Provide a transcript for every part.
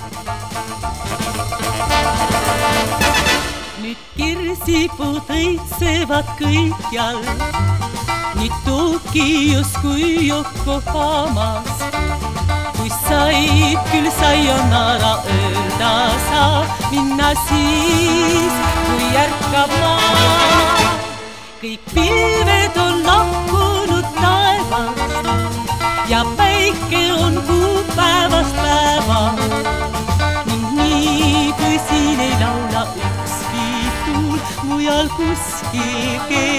Nüüd kirsipud õitsevad kõikjal, nüüd tuuki justkui Yokohamas. Kui said, küll sai on ära öelda saab, minna siis, kui ärkab maa. Kõik pilved on lahkunud taevast ja päike on kuupäevast päeva. Ning nii, kui siin ei laula ükski tuul, mujal kuskil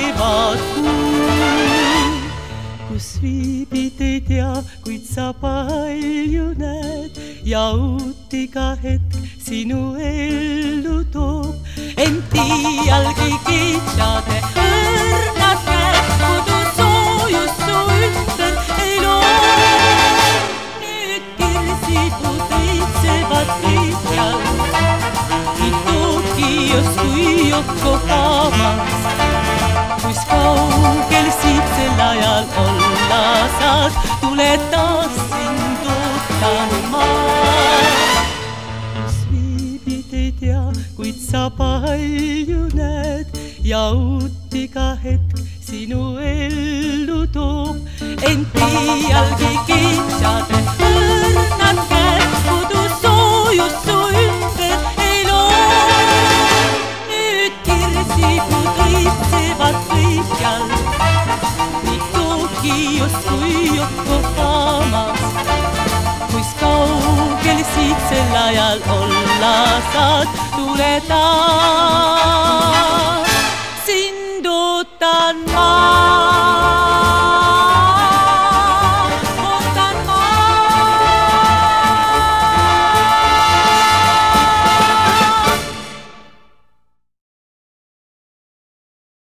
kevadkuul. Kus viibid ei tea, kuid sa palju näed ja uut iga hetk sinu ellu toob. Ent iialgi keitsade õrnad käed, kodu soojus su ümber ei loo. Nüüd kirsipud õitsevad kõikjal, nii tuuki justkui Yokohamas. Kus kaugel siit sel ajal olla saad, tule taas sind ootan maa. Kus viibid ei tea, kuid sa palju näed ja uut iga hetk sinu ellu toob. Ent iialgi keitsade õrnad käed, kodu soojus su ümber ei loo. Nüüd kirsipud õitsevad kõikjal, nii tuuki justkui Yokohamas. Kus kaugel siit sel ajal olla saad, tule taas.